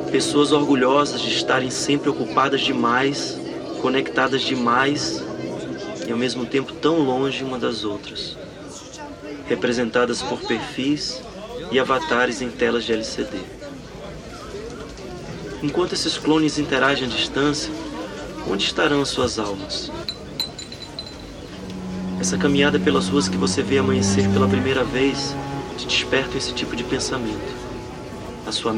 Pessoas orgulhosas de estarem sempre ocupadas demais, conectadas demais e ao mesmo tempo tão longe uma das outras. Representadas por perfis e avatares em telas de LCD. Enquanto esses clones interagem à distância, onde estarão as suas almas? Essa caminhada pelas ruas que você vê amanhecer pela primeira vez te desperta esse tipo de pensamento. A sua